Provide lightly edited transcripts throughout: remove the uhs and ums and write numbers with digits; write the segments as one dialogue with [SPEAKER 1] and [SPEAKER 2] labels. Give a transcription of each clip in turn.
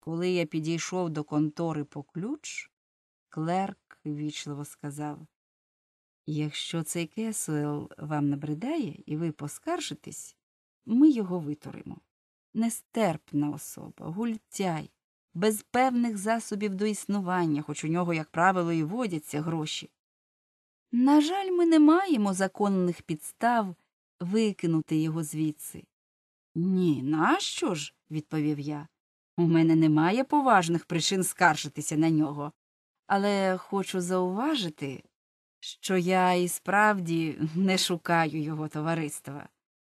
[SPEAKER 1] Коли я підійшов до контори по ключ, клерк ввічливо сказав: «Якщо цей Кесуел вам набридає і ви поскаржитесь, ми його витуримо. Нестерпна особа, гультяй, без певних засобів до існування, хоч у нього, як правило, і водяться гроші. На жаль, ми не маємо законних підстав викинути його звідси». «Ні, нащо ж?» – відповів я. «У мене немає поважних причин скаржитися на нього. Але хочу зауважити, що я і справді не шукаю його товариства».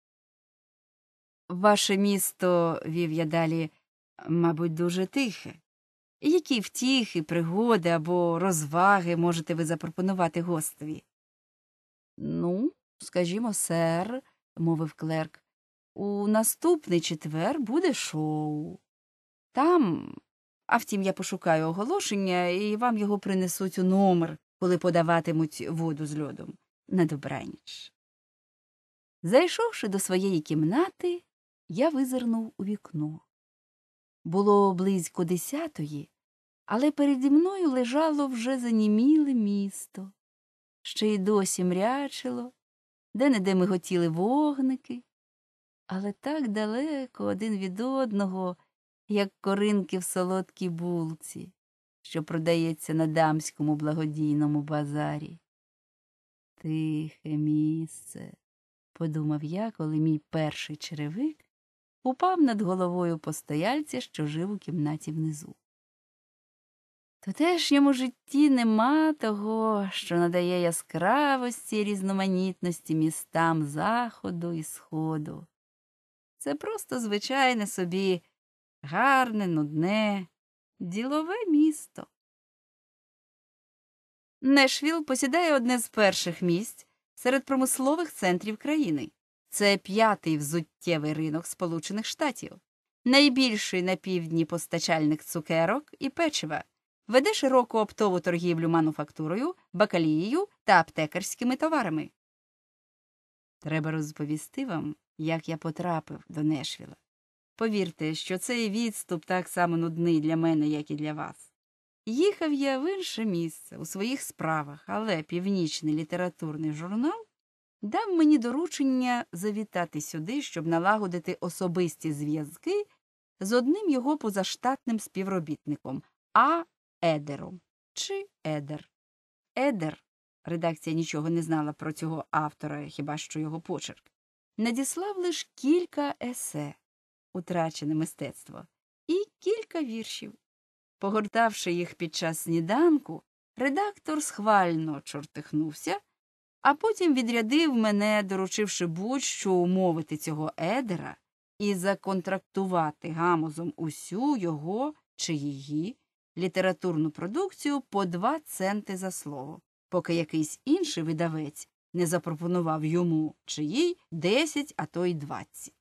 [SPEAKER 1] «Ваше місто, – вів я далі, – мабуть, дуже тихе. Які втіхи, пригоди або розваги можете ви запропонувати гостеві?» «Ну, скажімо, сер, – мовив клерк, – у наступний четвер буде шоу. Там, а втім, я пошукаю оголошення, і вам його принесуть у номер, коли подаватимуть воду з льодом. На добраніч». Зайшовши до своєї кімнати, я визирнув у вікно. Було близько 10-ї, але переді мною лежало вже заніміле місто. Ще й досі мрячило, де-не-де миготіли вогники, але так далеко один від одного, як коринки в солодкій булці, що продається на дамському благодійному базарі. «Тихе місце», – подумав я, коли мій перший черевик упав над головою постояльця, що жив у кімнаті внизу. В тутешньому житті нема того, що надає яскравості і різноманітності містам заходу і сходу. Це просто звичайне собі гарне, нудне, ділове місто. Нешвіл посідає одне з перших місць серед промислових центрів країни. Це 5-й взуттєвий ринок Сполучених Штатів, найбільший на півдні постачальник цукерок і печива, веде широку оптову торгівлю мануфактурою, бакалією та аптекарськими товарами. Треба розповісти вам, як я потрапив до Нешвіла. Повірте, що цей відступ так само нудний для мене, як і для вас. Їхав я в інше місце, у своїх справах, але Північний літературний журнал дав мені доручення завітати сюди, щоб налагодити особисті зв'язки з одним його позаштатним співробітником А. Едером чи Едер. Едер, редакція нічого не знала про цього автора, хіба що його почерк, надіслав лише кілька есе «Утрачене мистецтво» і кілька віршів. Погортавши їх під час сніданку, редактор схвально чортихнувся, а потім відрядив мене, доручивши будь-що умовити цього Едера і законтрактувати Гамозом усю його чи її літературну продукцію по 2 центи за слово, поки якийсь інший видавець не запропонував йому чи їй 10, а то й 20.